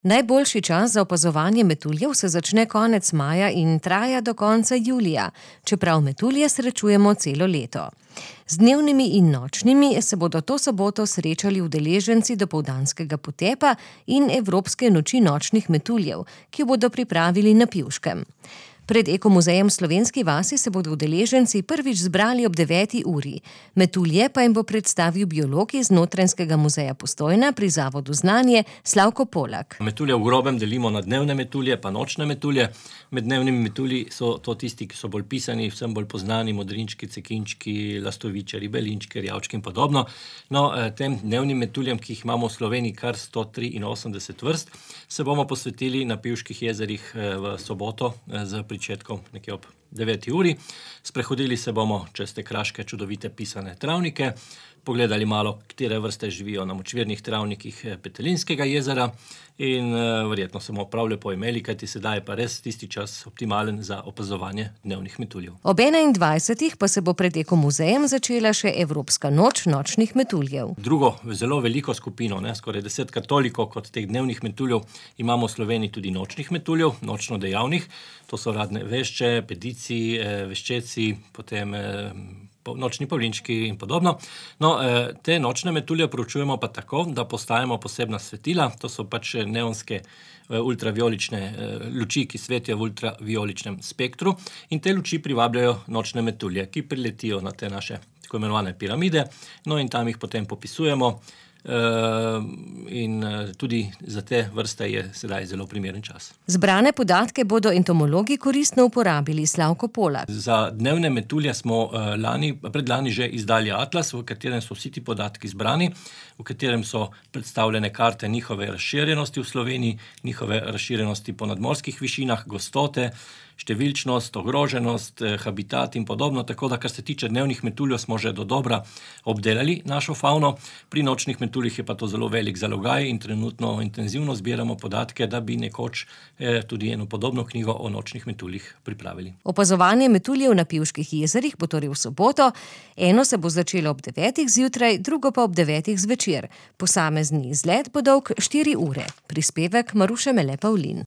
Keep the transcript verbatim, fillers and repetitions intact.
Najboljši čas za opazovanje metuljev se začne konec maja in traja do konca julija, čeprav metulje srečujemo celo leto. Z dnevnimi in nočnimi se bodo to soboto srečali udeleženci dopoldanskega potepa in Evropske noči nočnih metuljev, ki jo bodo pripravili na Pivškem. Pred Ekomuzejem v Slovenski vasi se bodo udeleženci prvič zbrali ob deveti uri. Metulje pa jim bo predstavil biolog iz Notranjskega muzeja Postojna pri Zavodu Znanje Slavko Polak. Metulje v grobem delimo na dnevne metulje pa nočne metulje. Med dnevnimi metulji so to tisti, ki so bolj pisani, vsem bolj poznani, modrinčki, cekinčki, lastovičari, belinčki, rjavčki in podobno. No, tem dnevnim metuljem, ki jih imamo v Sloveniji kar sto triinosemdeset vrst, se bomo posvetili na Pivških jezerih v soboto z pričetkom nekje ob deveti uri. Sprehodili se bomo čez te kraške čudovite pisane travnike, pogledali malo, katere vrste živijo na močvirnih travnikih Petelinskega jezera in uh, verjetno se bomo prav lepo imeli, kajti sedaj je pa res tisti čas optimalen za opazovanje dnevnih metuljev. Ob enaindvajsetih pa se bo pred Ekomuzejem začela še Evropska noč nočnih metuljev. Drugo, zelo veliko skupino, ne, skoraj desetkrat toliko kot teh dnevnih metuljev, imamo v Sloveniji tudi nočnih metuljev, nočno dejavnih. To so radne vešče, pedici, veščeci, potem nočni pavlinčki in podobno. No, te nočne metulje proučujemo pa tako, da postavimo posebna svetila. To so pač neonske ultravijolične luči, ki svetijo v ultravijoličnem spektru in te luči privabljajo nočne metulje, ki priletijo na te naše tako imenovane piramide, no in tam jih potem popisujemo. Uh, in uh, tudi za te vrste je sedaj zelo primeren čas. Zbrane podatke bodo entomologi koristno uporabili, Slavko Polak. Za dnevne metulje smo uh, lani, predlani že izdali atlas, v katerem so vsi ti podatki zbrani, v katerem so predstavljene karte njihove razširjenosti v Sloveniji, njihove razširjenosti po nadmorskih višinah, gostote, številčnost, ogroženost, habitat in podobno, tako da kar se tiče dnevnih metuljev smo že dodobra obdelali našo fauno. Pri nočnih metuljih je pa to zelo velik zalogaj in trenutno intenzivno zbiramo podatke, da bi nekoč eh, tudi eno podobno knjigo o nočnih metuljih pripravili. Opazovanje metuljev na Pivških jezerih bo torej v soboto. Eno se bo začelo ob devetih zjutraj, drugo pa ob devetih zvečer. Posamezni izlet bo dolg štiri ure. Prispevek Maruše Mele Pavlin.